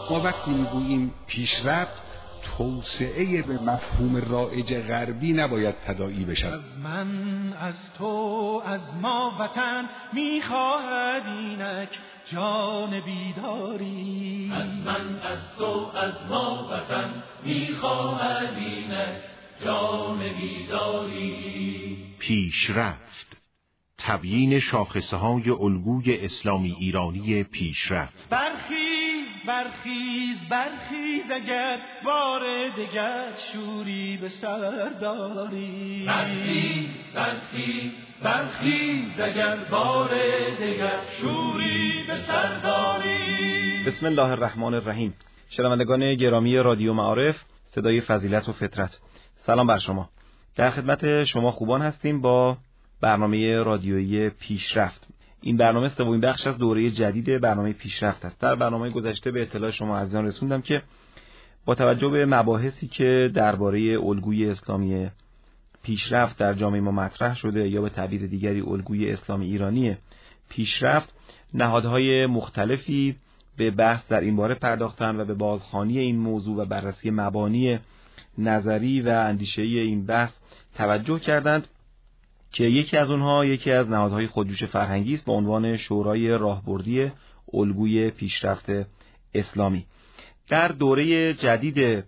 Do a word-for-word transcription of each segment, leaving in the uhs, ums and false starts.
ما وقتی میگوییم پیشرفت، توسعه به مفهوم رایج غربی نباید تداعی بشود. از من، از تو، از ما وطن میخواهد اینک جان بیداری. از من، از تو، از ما وطن میخواهد اینک جان بیداری. پیشرفت، تبیین شاخصه‌های الگوی اسلامی ایرانی پیشرفت. برخیز برخیز برخیز اگر بار دگر شوری به سر داری. برخیز برخیز برخیز اگر بار دگر شوری به سر داری. بسم الله الرحمن الرحیم. شنوندگان گرامی رادیو معارف، صدای فضیلت و فطرت، سلام بر شما. در خدمت شما خوبان هستیم با برنامه رادیویی پیشرفت. این برنامه سومین بخش از دوره جدید برنامه پیشرفت است. در برنامه گذشته به اطلاع شما عزیزان رسوندم که با توجه به مباحثی که درباره الگوی اسلامی پیشرفت در جامعه ما مطرح شده، یا به تعبیر دیگری الگوی اسلامی ایرانی پیشرفت، نهادهای مختلفی به بحث در این باره پرداختند و به بازخوانی این موضوع و بررسی مبانی نظری و اندیشه‌ای این بحث توجه کردند که یکی از اونها یکی از نهادهای خودجوش فرهنگی است با عنوان شورای راهبردی الگوی پیشرفت اسلامی. در دوره جدید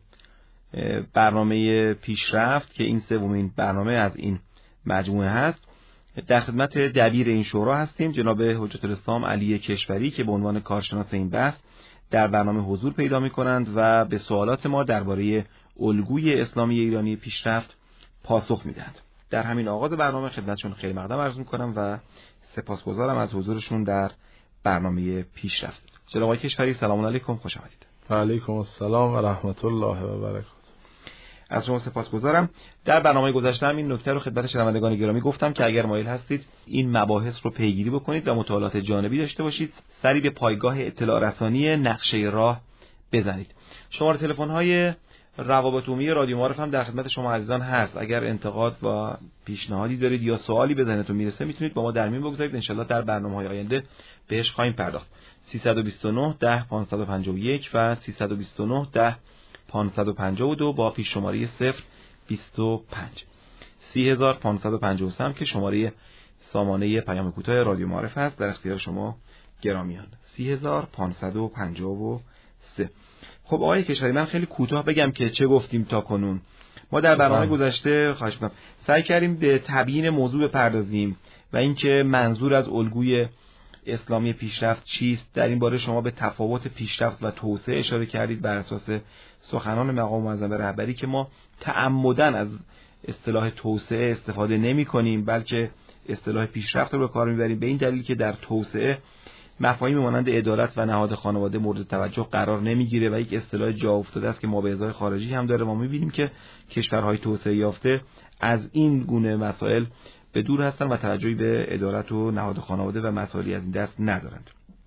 برنامه پیشرفت که این سومین برنامه از این مجموعه هست، در خدمت دبیر این شورا هستیم، جناب حجت الاسلام علی کشوری، که به عنوان کارشناس این بحث در برنامه حضور پیدا می‌کنند و به سوالات ما درباره الگوی اسلامی ایرانی پیشرفت پاسخ میدهند. در همین آغاز برنامه خدمتشون خیلی مقدم عرض میکنم و سپاسگزارم از حضورشون در برنامه پیشرفت. جناب آقای کشوری، سلام علیکم، خوش آمدید. و علیکم السلام و رحمت الله و برکاته. از شما سپاسگزارم. در برنامه گذشته هم این نکته رو خدمت شنوندگان گرامی گفتم که اگر مایل هستید این مباحث رو پیگیری بکنید و مطالعات جانبی داشته باشید، سری به پایگاه اطلاع رسانی نقشه راه بزنید. شماره تلفن های روابط عمومی رادیو معارف هم در خدمت شما عزیزان هست. اگر انتقاد و پیشنهادی دارید یا سوالی به ذهنتون میرسه میتونید با ما در میون بگذارید. ان شاءالله در برنامه‌های آینده بهش خواهیم پرداخت. سیصد و بیست و نه ده پانصد و پنجاه و یک و سیصد و بیست و نه ده پانصد و پنجاه و دو با پیش شماره صفر بیست و پنج سی هزار پانصد و پنجاه و سه که شماره سامانه پیام کوتاه رادیو معارف هست، در اختیار شما گرامیان. سی هزار پانصد و پنجاه و سه. خب آقای کشوری، من خیلی کوتاه بگم که چه گفتیم تا کنون. ما در برنامه گذشته خواهش می‌کنم سعی کردیم به تبیین موضوع بپردازیم و اینکه منظور از الگوی اسلامی پیشرفت چیست. در این باره شما به تفاوت پیشرفت و توسعه اشاره کردید بر اساس سخنان مقام معظم رهبری که ما تعمدن از اصطلاح توسعه استفاده نمی‌کنیم، بلکه اصطلاح پیشرفت رو به کار می‌بریم، به این دلیل که در توسعه مفاهیم مانند عدالت و نهاد خانواده مورد توجه قرار نمیگیره و یک اصطلاح جا افتاده است که ما به ازای خارجی هم داره. ما میبینیم که کشورهای توسعه یافته از این گونه مسائل به دور هستن و توجهی به عدالت و نهاد خانواده و مسائلی از این دست ندارند.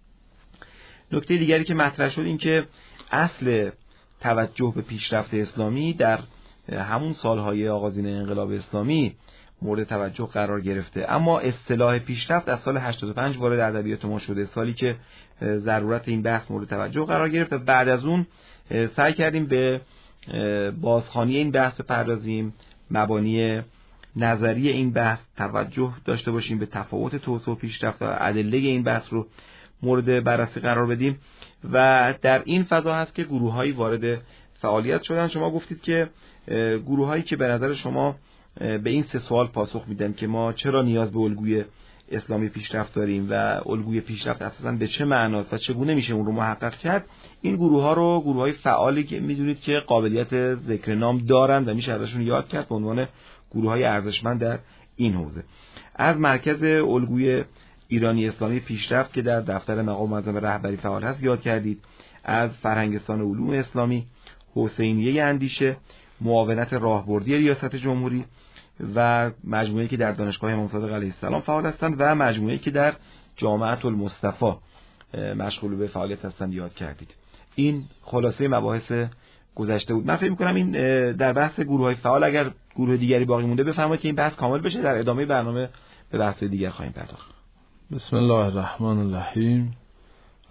نکته دیگری که مطرح شد این که اصل توجه به پیشرفت اسلامی در همون سالهای آغازین انقلاب اسلامی مورد توجه قرار گرفته، اما اصطلاح پیشرفت از سال هشتاد و پنج وارد ادبیات ما شده، سالی که ضرورت این بحث مورد توجه قرار گرفت و بعد از اون سعی کردیم به بازخوانی این بحث بپردازیم، مبانی نظری این بحث توجه داشته باشیم، به تفاوت توسعه و پیشرفت و ادله این بحث رو مورد بررسی قرار بدیم و در این فضا هست که گروه‌هایی وارد فعالیت شدن. شما گفتید که گروه‌هایی که به نظر شما به این سه سوال پاسخ میدن که ما چرا نیاز به الگوی اسلامی پیشرفت داریم و الگوی پیشرفت اساساً به چه معناست و چگونه میشه اون رو محقق کرد، این گروه ها رو گروه های فعالی که میدونید که قابلیت ذکر نام دارند و میشه ازشون یاد کرد به عنوان گروه های ارزشمند در این حوزه. از مرکز الگوی ایرانی اسلامی پیشرفت که در دفتر مقام معظم رهبری فعال هست یاد کردید، از فرهنگستان علوم اسلامی، حسینیه اندیشه، معاونت راهبردی ریاست جمهوری و مجموعه‌ای که در دانشگاه امام صادق علیه السلام فعال هستند و مجموعه‌ای که در جامعه المصطفی مشغول به فعالیت هستند یاد کردید. این خلاصه مباحث گذشته بود. من فکر می‌کنم این در بحث گروه‌های فعال اگر گروه دیگری باقی مونده بفرمایید که این بحث کامل بشه، در ادامه برنامه به بحث‌های دیگر خواهیم پرداخت. بسم الله الرحمن الرحیم.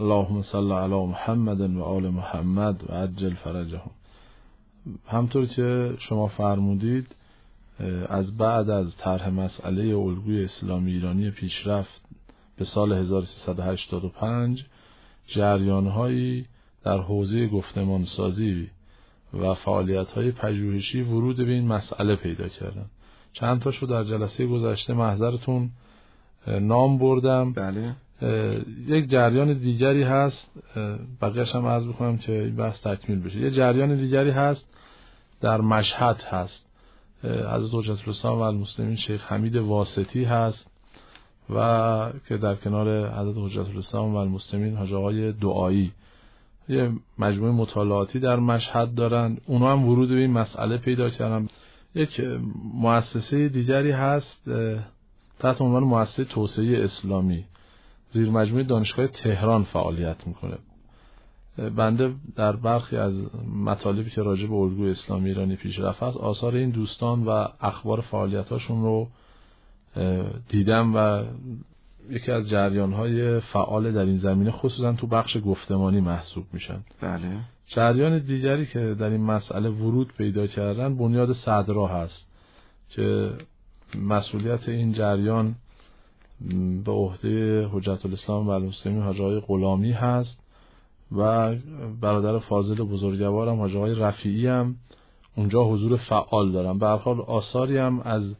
اللهم صل علی محمد و آل محمد و عجل فرجهم. همطور که شما فرمودید، از بعد از طرح مسئله الگوی اسلامی ایرانی پیشرفت به سال هزار و سیصد و هشتاد و پنج جریان‌هایی در حوزه گفتمانسازی و فعالیت‌های پژوهشی ورود به این مسئله پیدا کردن. چند تاشو در جلسه گذشته محضرتون نام بردم. بله. یک جریان دیگری هست، بقیه‌اش هم عرض بکنم که این بحث تکمیل بشه. یک جریان دیگری هست در مشهد هست، حضرت حجت الاسلام و المسلمین شیخ حمید واسطی هست و که در کنار حضرت حجت الاسلام و المسلمین حاج آقای دعایی یه مجموعه مطالعاتی در مشهد دارن. اونا هم ورود به این مسئله پیدا کردن. یک مؤسسه دیگری هست تحت عنوان مؤسسه توسعه اسلامی، زیر مجموعه دانشگاه تهران فعالیت میکنه. بنده در برخی از مطالبی که راجع به الگوی اسلامی ایرانی پیشرفت است، آثار این دوستان و اخبار فعالیتاشون رو دیدم و یکی از جریان‌های فعال در این زمینه خصوصا تو بخش گفتمانی محسوب میشن. بله. جریان دیگری که در این مسئله ورود پیدا کردن بنیاد صدرا هست که مسئولیت این جریان به عهده حجت الاسلام و المسلمین حاج آقای غلامی هست و برادر فاضل بزرگوارم حاج آقای رفیعی هم اونجا حضور فعال دارن. به هر حال آثاری هم از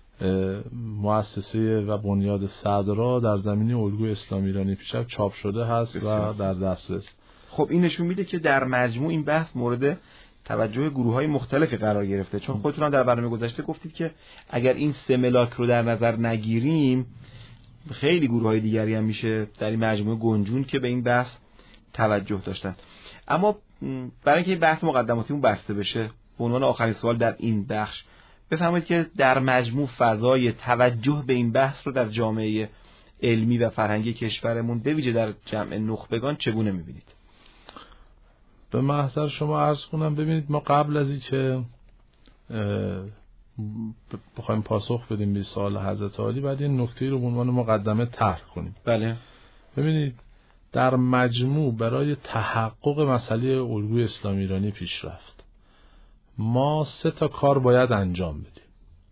مؤسسه و بنیاد صدرا در زمینه الگوی اسلامی ایرانی پیشرفت چاپ شده هست و در دسترس. خب این نشون میده که در مجموع این بحث مورد توجه گروه‌های مختلفی قرار گرفته، چون خودتون هم در برنامه گذشته گفتید که اگر این سه ملاک رو در نظر نگیریم خیلی گروه‌های دیگری هم میشه در این مجموعه گنجون که به این بحث توجه داشتن. اما برای اینکه این بحث مقدماتیمون بسته بشه، به عنوان آخرین سوال در این بخش بفرمایید که در مجموع فضای توجه به این بحث رو در جامعه علمی و فرهنگی کشورمون به ویژه در جمع نخبگان چگونه می‌بینید؟ به محضر شما عرض کنم، ببینید ما قبل از این که بخوایم پاسخ بدیم به سوال حضرت عالی باید این نکته رو به عنوان مقدمه طرح کنیم. بله. ببینید در مجموع برای تحقق مسئله الگوی اسلامی ایرانی پیشرفت ما سه تا کار باید انجام بدیم.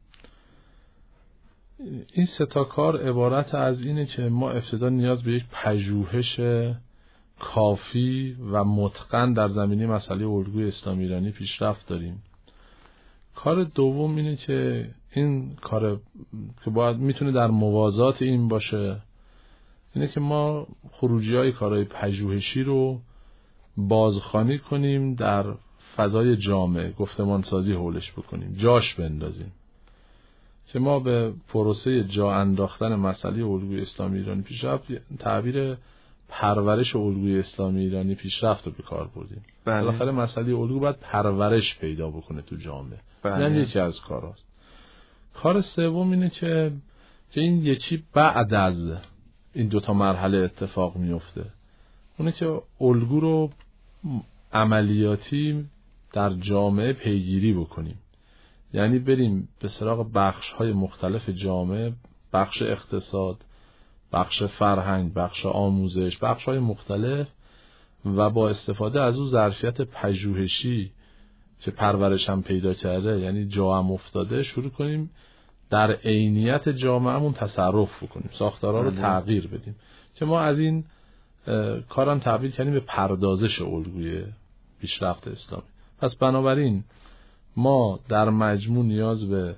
این سه تا کار عبارت از اینه که ما ابتدا نیاز به یک پژوهش کافی و متقن در زمینه مسئله الگوی اسلامی ایرانی پیشرفت داریم. کار دوم اینه که این کار که باید میتونه در موازات این باشه اینه که ما خروجی‌های کارهای پژوهشی رو بازخوانی کنیم، در فضای جامعه گفتمان سازی حولش بکنیم، جاش بندازیم، که ما به پروسه جا انداختن مسئله الگوی اسلامی ایرانی پیشرفت تعبیر پرورش الگوی اسلامی ایرانی پیشرفت رو به کار بردیم. بالاخره مسئله الگو باید پرورش پیدا بکنه تو جامعه. این یکی از کاراست. کار سوم اینه که که این یکی بعد از این دوتا مرحله اتفاق میفته، اونه که الگو رو عملیاتی در جامعه پیگیری بکنیم، یعنی بریم به سراغ بخش‌های مختلف جامعه، بخش اقتصاد، بخش فرهنگ، بخش آموزش، بخش‌های مختلف، و با استفاده از اون ظرفیت پژوهشی که پرورش هم پیدا کرده، یعنی جا هم افتاده، شروع کنیم در عینیت جامعهمون تصرف بکنیم، ساختارها رو تغییر بدیم، که ما از این کارم تعبیر کردیم به پردازش الگوی پیشرفت اسلامی. پس بنابراین ما در مجموع نیاز به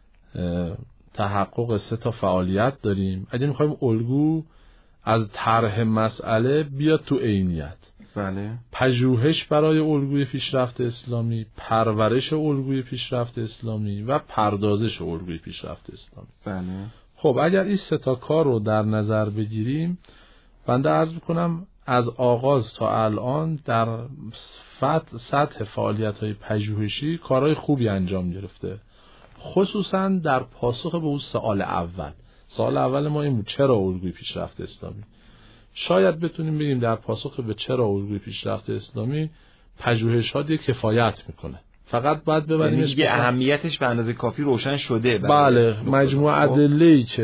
تحقق سه تا فعالیت داریم اگه میخوایم الگو از طرح مسئله بیاد تو عینیت. بله. پژوهش برای الگوی پیشرفت اسلامی، پرورش الگوی پیشرفت اسلامی و پردازش الگوی پیشرفت اسلامی. بله. خب اگر این سه تا کار رو در نظر بگیریم، بنده عرض میکنم از آغاز تا الان در سطح فعالیت‌های پژوهشی کارهای خوبی انجام گرفته، خصوصا در پاسخ به اون سوال اول. سوال اول ما این بود چرا الگوی پیشرفت اسلامی؟ شاید بتونیم بگیم در پاسخ به چرا الگوی پیشرفت اسلامی پژوهش‌ها دیگه کفایت میکنه، فقط باید ببریمش دیگه اهمیتش به اندازه کافی روشن شده. بله، مجموعه ادله‌ای که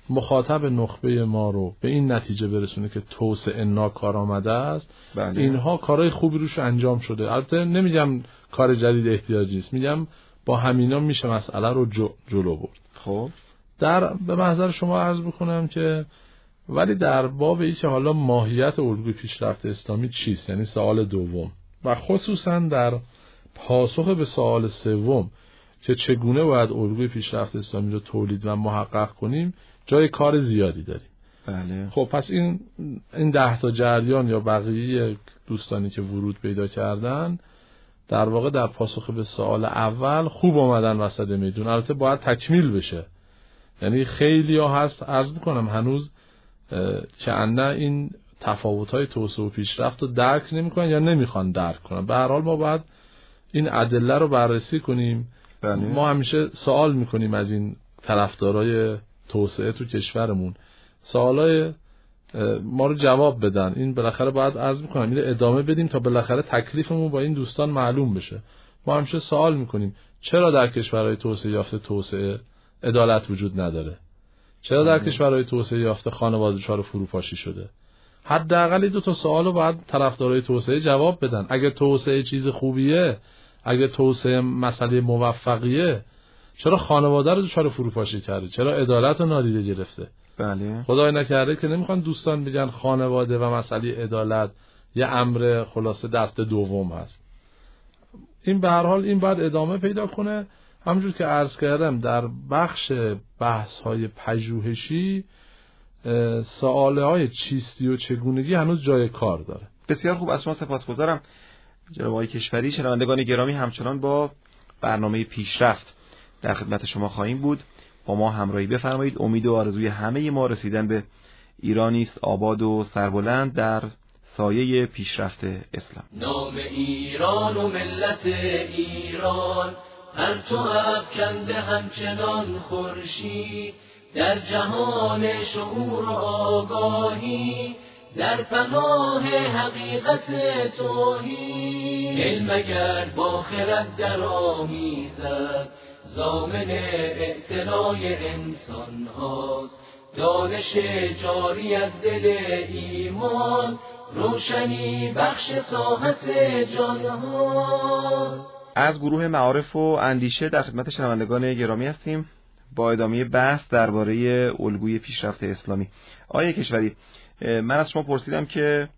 مخاطب نخبه ما رو به این نتیجه برسونه که توسعه ناکارآمده است، بله. اینها کارهای خوبی روش انجام شده. البته نمیگم کار جدید احتیاجی است، میگم با همینا میشه مسئله رو جلو برد. خب در به محضر شما عرض بکنم که ولی در باب این که حالا ماهیت الگوی پیشرفت اسلامی چیست، یعنی سوال دوم، و خصوصا در پاسخ به سوال سوم که چگونه باید الگوی پیشرفت اسلامی رو تولید و محقق کنیم، جای کار زیادی داریم. بله. خب پس این این ده تا جریان یا بقیه دوستانی که ورود پیدا کردن در واقع در پاسخ به سوال اول خوب اومدن وسط میدون. البته باید تکمیل بشه، یعنی خیلی ها هست عرض میکنم هنوز که انه این تفاوت‌های توسعه و پیشرفت رو درک نمی‌کنن یا نمیخوان درک کنن. به هر حال ما باید این ادله رو بررسی کنیم. بله. ما همیشه سوال میکنیم از این طرفدارای توسعه تو کشورمون، سوالای ما رو جواب بدن. این بالاخره باید عرض میکنم این ادامه بدیم تا بالاخره تکلیفمون با این دوستان معلوم بشه. ما همیشه سوال میکنیم چرا در کشورهای توسعه یافته توسعه عدالت وجود نداره؟ چرا در کشورهای توسعه یافته خانواده دچار فروپاشی شده؟ حداقل دو تا سوالو باید طرفدارای توسعه جواب بدن. اگه توسعه چیز خوبیه، اگه توسعه مسئله موفقیه، چرا خانواده رو دچار فروپاشی کرده؟ چرا عدالت رو نادیده گرفته؟ بله. خدای نکرده که نمیخوان دوستان بگن خانواده و مسئله عدالت یه امر خلاصه دست دوم هست. این به هر حال این باید ادامه پیدا کنه. همونجور که عرض کردم در بخش بحث های پژوهشی سواله های چیستی و چگونگی هنوز جای کار داره. بسیار خوب، از شما سپاسگزارم جناب آقای کشوری. شنوندگان گرامی، همچنان با برنامه پیشرفت در خدمت شما خواهیم بود. با ما همراهی بفرمایید. امید و آرزوی همه ما رسیدن به ایرانی است آباد و سربلند در سایه پیشرفت اسلام. نام ایران و ملت ایران هر تو افکنده همچنان خورشید، در جهان شعور و آگاهی، در پناه حقیقت توحید. علم اگر با خرد در آمیزد، ضامن اعتنای انسان هاست. دانش جاری از دل ایمان، روشنی بخش ساحت جان هاست. از گروه معارف و اندیشه در خدمت شنوندگان گرامی هستیم با ادامه بحث درباره الگوی پیشرفت اسلامی. آقای کشوری، من از شما پرسیدم که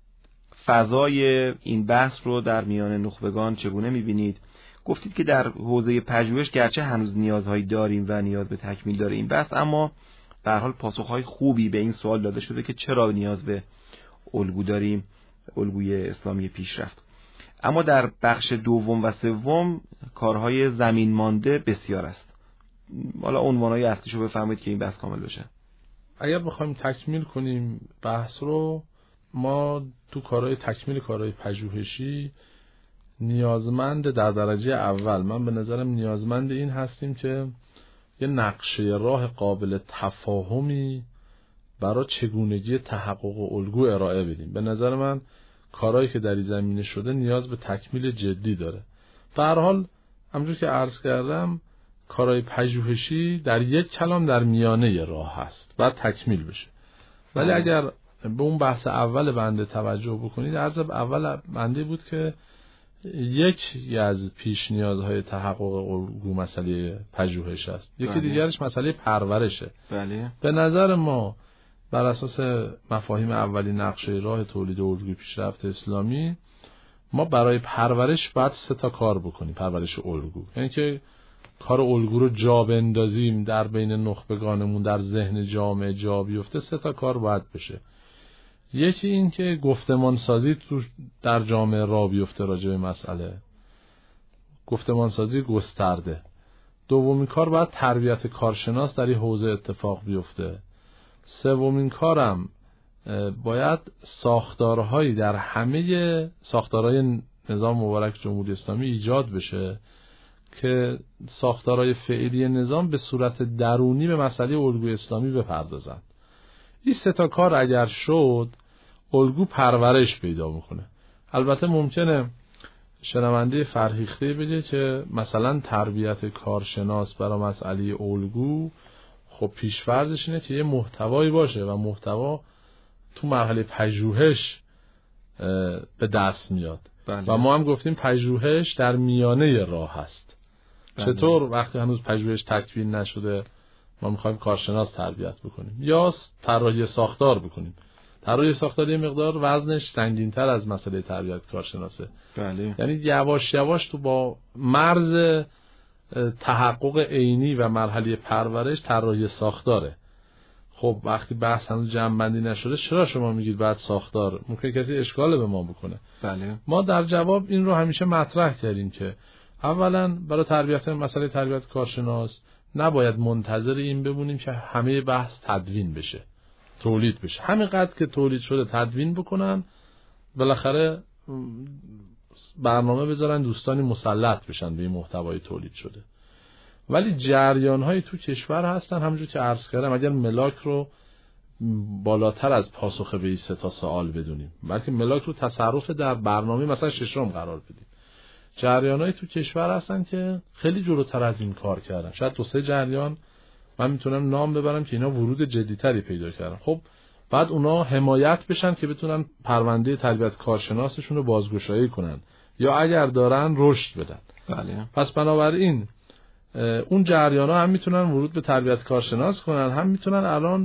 فضای این بحث رو در میان نخبگان چگونه می‌بینید. گفتید که در حوزه پژوهش گرچه هنوز نیازهایی داریم و نیاز به تکمیل داره این بحث، اما به هر حال پاسخهای خوبی به این سوال داده شده که چرا نیاز به الگو داریم، الگوی اسلامی پیشرفت. اما در بخش دوم و سوم کارهای زمین مانده بسیار است. حالا عنوانهای اصلیشو بفرمایید که این بحث کامل بشه. اگر بخوایم تکمیل کنیم بحث رو، ما تو کارهای تکمیل کارهای پژوهشی نیازمند در درجه اول، من به نظرم نیازمند این هستیم که یه نقشه راه قابل تفاهمی برای چگونگی تحقق الگو ارائه بدیم. به نظر من کارهایی که در این زمینه شده نیاز به تکمیل جدی داره. به هر حال همونجور که عرض کردم کارهای پژوهشی در یک کلام در میانه راه هست، بعد تکمیل بشه. ولی اگر به اون بحث اول بنده توجه بکنید، عرض اول بنده بود که یکی از پیش نیازهای تحقق الگو مسئله پژوهش است، یکی بله. دیگرش مسئله پرورشه. بله. به نظر ما بر اساس مفاهیم اولی نقشه راه تولید الگوی پیشرفت اسلامی، ما برای پرورش باید سه تا کار بکنیم. پرورش الگو یعنی که کار الگو رو جا بندازیم در بین نخبگانمون، در ذهن جامعه جا بیفته. سه تا کار باید بشه. یکی این که گفتمان سازی تو در جامعه را بیفته راجع به مسئله، گفتمان سازی گسترده. دومین کار باید تربیت کارشناس در این حوزه اتفاق بیفته. سومین کارم باید ساختارهایی در همه ساختارهای نظام مبارک جمهوری اسلامی ایجاد بشه که ساختارهای فعلی نظام به صورت درونی به مسئله الگوی اسلامی بپردازند. این سه تا کار اگر شد، الگو پرورش پیدا میکنه. البته ممکنه شنونده فرهیخته بگه که مثلا تربیت کارشناس برای مسئله الگو خب پیش‌فرضش اینه که یه محتوایی باشه و محتوا تو مرحله پژوهش به دست میاد. بله. و ما هم گفتیم پژوهش در میانه راه هست. بله. چطور وقتی هنوز پژوهش تکمیل نشده ما میخوایم کارشناس تربیت بکنیم یا طراحی ساختار بکنیم؟ طراحی ساختار یه مقدار وزنش سنگین‌تر از مسئله تربیت کارشناسه. بله. یعنی یواش یواش تو با مرز تحقق عینی و مرحله پرورش طراحی ساختاره. خب وقتی بحث هنوز جمع‌بندی نشده چرا شما میگید بعد ساختار؟ ممکن کسی اشکال به ما بکنه. بله. ما در جواب این رو همیشه مطرح کردیم که اولا برای تربیت مسئله تربیت کارشناس نباید منتظر این بمونیم که همه بحث تدوین بشه، تولید بشه. همینقدر که تولید شده تدوین بکنن، بالاخره برنامه بذارن دوستانی مسلط بشن به این محتوای تولید شده. ولی جریان‌های تو کشور هستن همونجور که عرض کردم، اگر ملاک رو بالاتر از پاسخ به این سه تا سوال بدونیم، بلکه ملاک رو تصرف در برنامه مثلا ششم قرار بدیم. جریان‌های تو کشور هستن که خیلی جلوتر از این کار کردن. شاید دو سه جریان من میتونم نام ببرم که اینا ورود جدی‌تری پیدا کردن. خب بعد اونا حمایت بشن که بتونن پرونده تربیت کارشناسشون رو بازگشایی کنن یا اگر دارن رشد بدن. بله. پس بنابراین اون جریانا هم میتونن ورود به تربیت کارشناس کنن، هم میتونن الان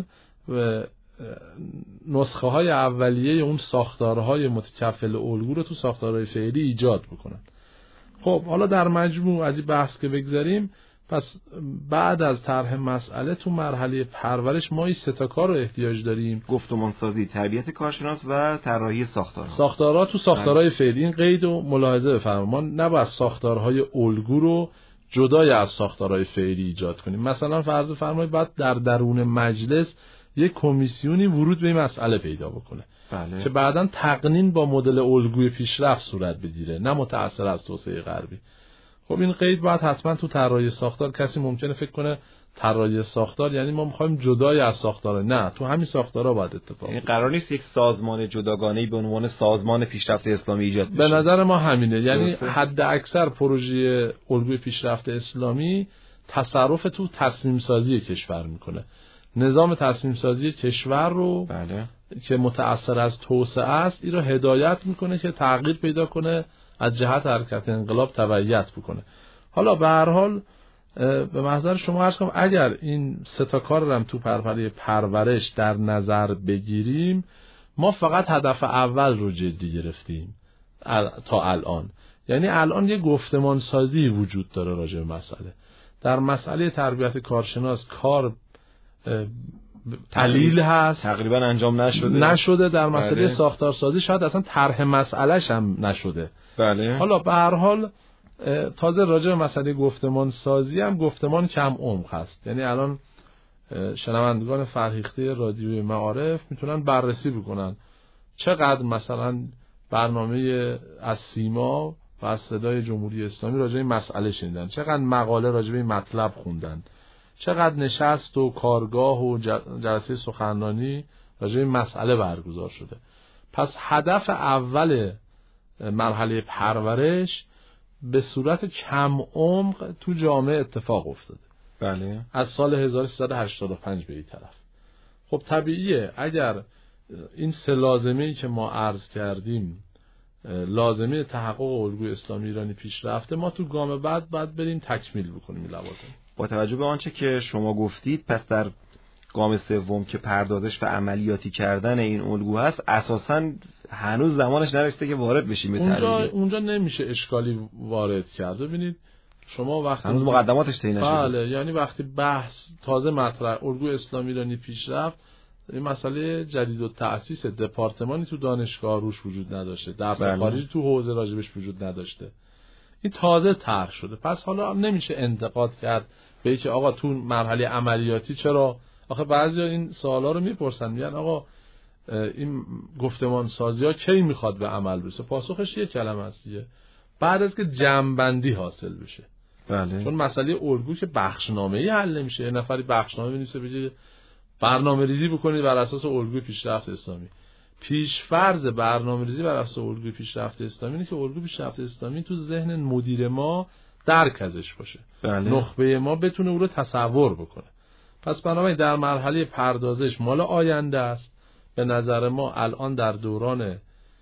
نسخه های اولیه اون ساختارهای متکفل الگو رو تو ساختارهای فعلی ایجاد بکنن. خب حالا در مجموع از این بحث که بگذاریم، پس بعد از طرح مسئله تو مرحله پرورش ما این سه تا کار رو احتیاج داریم: گفتمانسازی، تربیت کارشناس و طراحی ساختارها. ساختارها تو ساختارهای فعلی. این قید و ملاحظه بفرمایید، ما نباید ساختارهای الگو رو جدای از ساختارهای فعلی ایجاد کنیم. مثلا فرض فرمایید بعد در درون مجلس یک کمیسیونی ورود به این مسئله پیدا بکنه. بله. که بعداً تقنین با مدل الگوی پیشرفت صورت بگیره، نه متأثر از توسعه غربی. خب این قید باید حتما تو طراحی ساختار. کسی ممکنه فکر کنه طراحی ساختار یعنی ما می‌خوایم جدای از ساختار، نه، تو همین ساختارها باید اتفاق بیفته. قرار نیست یک سازمان جداگانه‌ای به عنوان سازمان پیشرفت اسلامی ایجاد بشه. به نظر ما همینه. یعنی حد اکثر پروژه الگوی پیشرفت اسلامی تصرف تو تصمیم سازی کشور میکنه. نظام تصمیم سازی کشور رو بله. که متأثر از توسعه است، این رو هدایت میکنه که تغییر پیدا کنه، از جهت حرکت انقلاب تبعیت بکنه. حالا به هر حال به محضر شما عرض کنم اگر این سه تا کار رو هم تو پرپره پرورش در نظر بگیریم، ما فقط هدف اول رو جدی گرفتیم تا الان. یعنی الان یه گفتمان سازی وجود داره راجع به مسئله. در مسئله تربیت کارشناس کار قلیل هست، تقریبا انجام نشده نشده در مسئله بله. ساختارسازی شاید اصلا طرح مسئلهش هم نشده. بله. حالا به هر حال تازه راجع به مسئله گفتمان سازی هم گفتمان کم عمق هست. یعنی الان شنوندگان فرهیخته رادیوی معارف میتونن بررسی بکنن چقدر مثلا برنامه از سیما و از صدای جمهوری اسلامی راجع به این مسئله شنیدن، چقدر مقاله راجع به این مطلب خوندن، چقدر نشست و کارگاه و جلسه سخنرانی راجع به این مسئله برگزار شده. پس هدف اول مرحله پرورش به صورت کم عمق تو جامعه اتفاق افتاده. بله. از سال هزار و سیصد و هشتاد و پنج به این طرف. خب طبیعیه اگر این سه لازمه‌ای که ما عرض کردیم، لازمه تحقق الگوی اسلامی ایرانی پیشرفته، ما تو گام بعد بعد بریم تکمیل بکنیم این لوازم. با توجه به آنچه که شما گفتید، پس در گام سوم که پردازش و عملیاتی کردن این الگو هست، اساساً هنوز زمانش نرسیده که وارد بشیم به اونجا اونجا نمیشه اشکالی وارد کرد. ببینید شما وقتی هنوز مقدماتش طی نشده. بله، یعنی وقتی بحث تازه مطرح الگوی اسلامی ایرانی پیشرفت، این مسئله جدید و تأسیس دپارتمانی تو دانشگاه روش وجود نداشته، درس بله. خارجی تو حوزه راجبش وجود نداشته. این تازه طرح شده. پس حالا نمیشه انتقاد کرد به اینکه آقا تو مرحله عملیاتی چرا. آخه بعضیا این سوالا رو میپرسن، میگن آقا این گفتمان سازی ها کی میخواد به عمل برسه؟ پاسخش یک کلمه است دیگه، بعد از که جمع‌بندی حاصل بشه. بله. چون مسئله الگو که بخشنامه‌ای حل نمیشه. یه نفری بخشنامه بنویسه بگه برنامه‌ریزی بکنید بر اساس الگوی پیشرفت اسلامی. پیش فرض برنامه‌ریزی بر اساس الگوی پیشرفت اسلامی اینه که الگوی پیشرفت اسلامی تو ذهن مدیر ما درک ازش باشه. بله. نخبه ما بتونه او رو تصور بکنه. پس بنابراین در مرحله پردازش مال آینده است. به نظر ما الان در دوران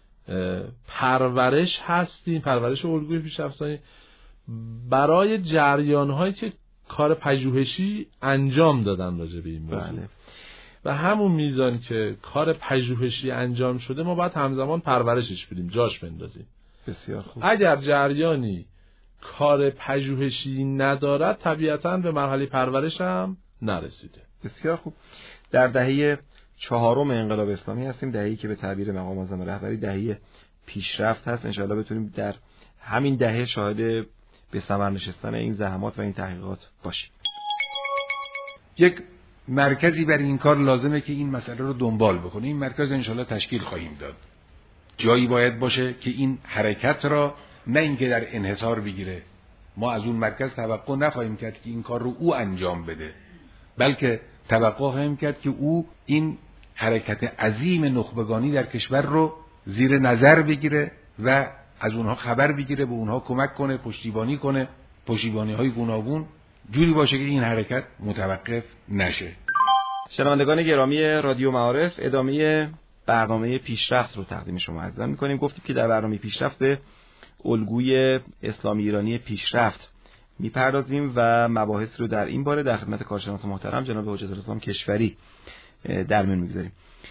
پرورش هستیم، پرورش الگوی پیشرفت‌افزایی برای جریان‌هایی که کار پژوهشی انجام دادن راجع به این موضوع. بله. و همون میزان که کار پژوهشی انجام شده ما باید همزمان پرورشش بدیم، جاش بندازیم. بسیار خوب. اگر جریانی کار پژوهشی ندارد طبیعتاً به مرحله پرورش هم نرسیده. بسیار خوب. در دهه چهارم انقلاب اسلامی هستیم، دهه‌ای که به تعبیر مقام معظم رهبری دهه پیشرفت هست. انشاءالله بتونیم در همین دهه شاهد به ثمر نشستن این زحمات و این تحقیقات باشیم. یک مرکزی برای این کار لازمه که این مسئله رو دنبال بکنه. این مرکز انشاءالله تشکیل خواهیم داد. جایی باید باشه که این حرکت را نه اینکه در انحصار بگیره، ما از اون مرکز توقع نخواهیم کرد که این کار رو او انجام بده، بلکه توقع خواهیم کرد که او این حرکت عظیم نخبگانی در کشور رو زیر نظر بگیره و از اونها خبر بگیره، به اونها کمک کنه، پشتیبانی کنه، پشتیبانی های گوناگون، جوری باشه که این حرکت متوقف نشه. شنوندگان گرامی رادیو معارف، ادامه برنامه پیشرفت رو تقدیم شما عزیزان می‌کنیم. گفتیم که در برنامه پیشرفت الگوی اسلامی ایرانی پیشرفت میپردازیم و مباحث رو در این باره در خدمت کارشناس محترم جناب حجت الاسلام کشوری در میون میگذاریم.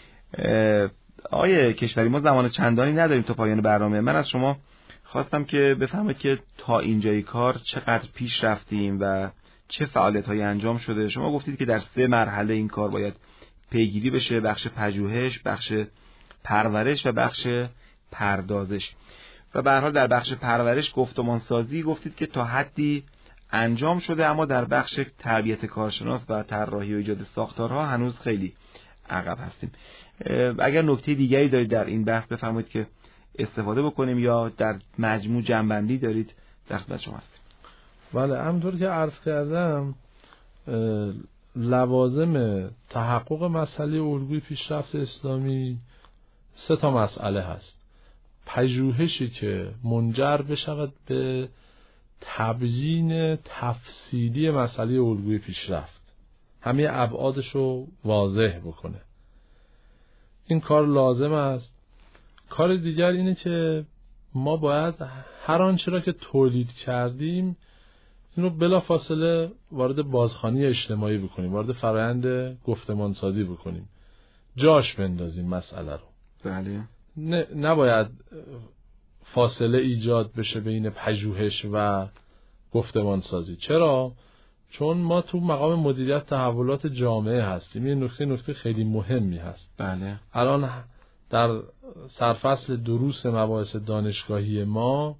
آقای کشوری، ما زمان چندانی نداریم تا پایان برنامه. من از شما خواستم که بفهمید که تا اینجای کار چقدر پیش رفتیم و چه فعالیت‌هایی انجام شده. شما گفتید که در سه مرحله این کار باید پیگیری بشه: بخش پژوهش، بخش پرورش و بخش پردازش. و به هر حال در بخش پرورش گفتمانسازی گفتید که تا حدی انجام شده، اما در بخش تربیت کارشناس و طراحی و ایجاد ساختارها هنوز خیلی عقب هستیم. اگر نکته دیگری دارید در این بحث بفرمایید که استفاده بکنیم، یا در مجموع جنبندی دارید در خدمت شما هستیم. بله، همونطور که عرض کردم لوازم تحقق مسئله الگوی پیشرفت اسلامی سه تا مسئله هست. پژوهشی که منجر بشود به تبیین تفصیلی مسئله الگوی پیشرفت، همه ابعادش رو واضح بکنه، این کار لازم است. کار دیگر اینه که ما باید هر آنچه را که تولید کردیم این رو بلا فاصله وارد بازخوانی اجتماعی بکنیم، وارد فرآیند گفتمان سازی بکنیم، جاش بندازیم مسئله رو. بله. نه نباید فاصله ایجاد بشه بین پژوهش و گفتمان سازی. چرا؟ چون ما تو مقام مدیریت تحولات جامعه هستیم. این نکته نکته خیلی مهمی هست. بله. الان در سرفصل دروس مباحث دانشگاهی ما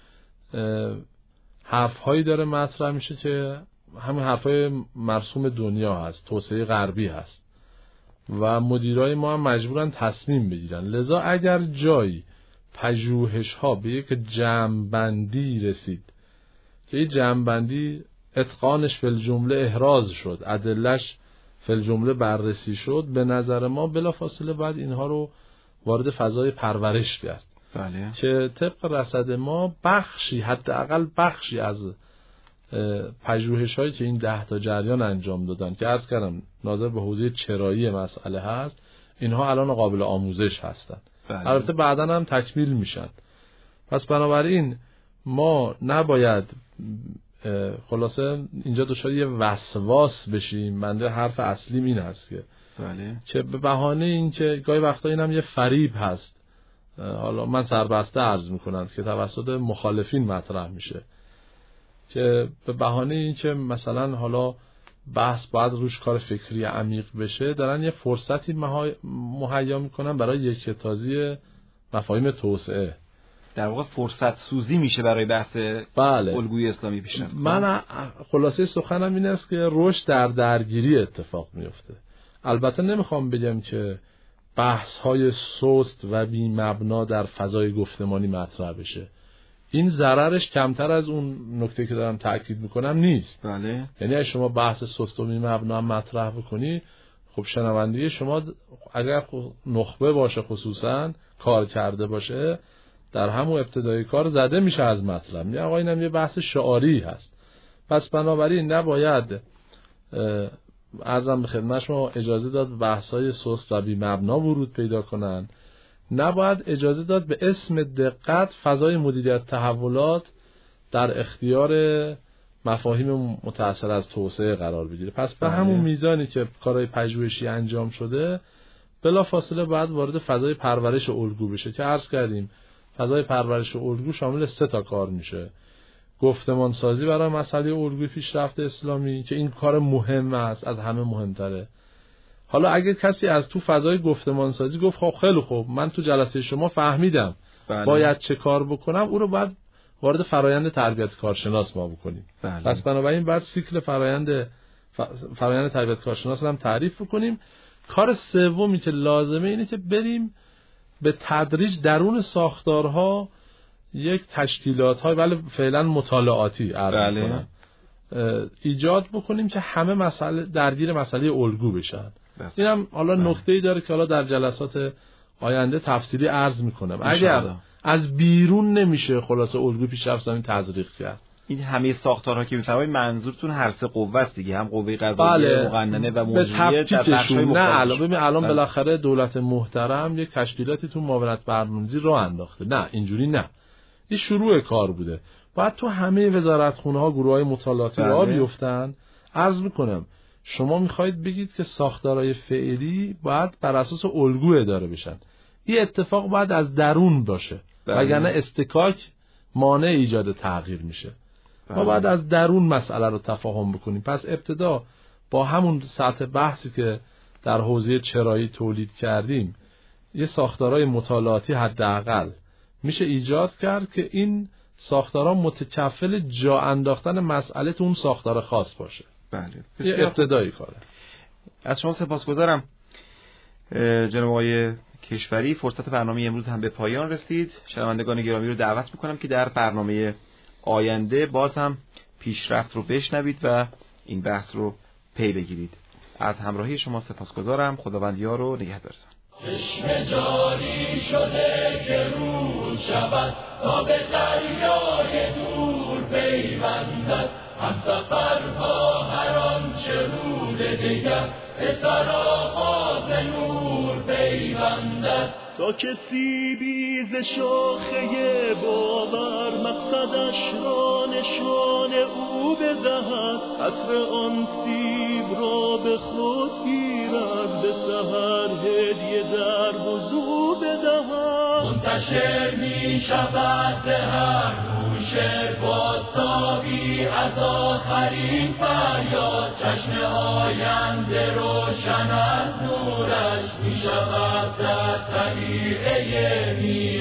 حرف‌هایی داره مطرح میشه که همین حرفای مرسوم دنیا هست، توسعه غربی هست و مدیرای ما هم مجبورن تصمیم بگیرن. لذا اگر جایی پژوهش ها به یک جمع‌بندی رسید که این جمع‌بندی اتقانش فی الجمله احراز شد، ادلش فی الجمله بررسی شد، به نظر ما بلافاصله باید اینها رو وارد فضای پرورش کرد. بله. که طبق رصد ما بخشی، حداقل بخشی از پژوهش هایی که این ده تا جریان انجام دادن که عرض کردم ناظر به حوزه چرایی مسئله هست، اینها الان قابل آموزش هستن. بله. البته بعداً هم تکمیل میشن. پس بنابراین ما نباید خلاصه اینجا دچار یه وسواس بشیم. بنده حرف اصلیم این هست که بله. که به بهانه این که گاهی وقتا اینم یه فریب هست، حالا من سربسته عرض میکنم که توسط مخالفین مطرح میشه، که به بهانه این که مثلا حالا بحث باید روش کار فکری عمیق بشه، دارن یه فرصتی مهیا میکنن برای یکتازی مفاهیم توسعه. در واقع فرصت سوزی میشه برای بحث بله. الگوی اسلامی پیشرفت. من خلاصه سخنم این است که رشد در درگیری اتفاق میفته. البته نمیخوام بگم که بحث های سست و بی مبنا در فضای گفتمانی مطرح بشه. این ضررش کمتر از اون نکته که دارم تاکید میکنم نیست. بله. یعنی اگه شما بحث سست و بی مبنا مطرح بکنی، خب شنونده شما اگر نخبه باشه، خصوصا کار کرده باشه، در همون ابتدای کار زده میشه از مطلب. میگه آقا اینم یه بحث شعاری هست. پس بنابراین نباید عرضم به خدمت شما اجازه داد بحث‌های سست و بی‌مبنا ورود پیدا کنن، نباید اجازه داد به اسم دقت فضای مدیریت تحولات در اختیار مفاهیم متأثر از توسعه قرار بگیره. پس به همون میزانی که کارهای پژوهشی انجام شده بلا فاصله باید وارد فضای پرورش الگو بشه که عرض کردیم فضای پرورش الگو شامل سه تا کار میشه: گفتمان سازی برای مسئله الگوی پیشرفت اسلامی که این کار مهم است، از همه مهمتره. حالا اگه کسی از تو فضای گفتمان سازی گفت خب خیلی خوب من تو جلسه شما فهمیدم بله. باید چه کار بکنم، او رو باید وارد فرایند تربیت کارشناس ما بکنیم. بله. پس بنابراین باید سیکل فرایند فرایند تربیت کارشناس هم تعریف بکنیم. کار سومی که لازمه اینه که بریم به تدریج درون ساختارها یک تشکیلات های ولی فعلا مطالعاتی عرض کنم ایجاد بکنیم که همه مسئله درگیر مسئله الگو بشن. اینم حالا نکته‌ای داره که حالا در جلسات آینده تفصیلی عرض میکنم. اگر از بیرون نمیشه خلاصه الگو پیشرفت زمین تزریق کرد. این همه ساختارها که میفرمایید منظورتون هر سه قوه است دیگه، هم قوه قضاییه، مقننه و مجریه در بخش‌های مختلف. نه الان ببین الان بله. بالاخره دولت محترم یک تشکیلاتی تو معاونت برنامه‌ریزی راه انداخته. نه اینجوری نه. این شروع کار بوده. باید تو همه وزارتخونه‌ها گروه‌های مطالعاتی بله. راه بیفتن. عرض میکنم شما میخواید بگید که ساختارهای فعلی باید بر اساس الگو اداره بشن. این اتفاق باید از درون باشه. بله. وگرنه استکاک مانع ایجاد تغییر میشه. بله. ما باید از درون مسئله رو تفاهم بکنیم. پس ابتدا با همون سطح بحثی که در حوزه چرایی تولید کردیم یه ساختارهای مطالعاتی حداقل میشه ایجاد کرد که این ساختارها متکفل جا انداختن مسئله تو اون ساختار خاص باشه. بله. یه ابتدایی کاره. از شما سپاسگزارم جناب آقای کشوری. فرصت برنامه امروز هم به پایان رسید. شنوندگان گرامی رو دعوت میکنم که در برنامه آینده باز هم پیشرفت رو بشنوید و این بحث رو پی بگیرید. از همراهی شما سپاسگزارم. خداوند یار و نگهدارتان. چشم جاری شده که رود شود تا به دریای دور پیوندد، هم سفرها هر آنچه رود دیگر به سرآغاز نور پیوندد. تا کسی بیز شاخه باور مقصدش را نشان او بدهد، عطر آن سیب را به خود گیرد، به سحر هدیه در وضو بدهد. منتشر می شود به هر گوشه بازتابی از آخرین فریاد، چشم آینده روشن از نورش می شود در طبیعه می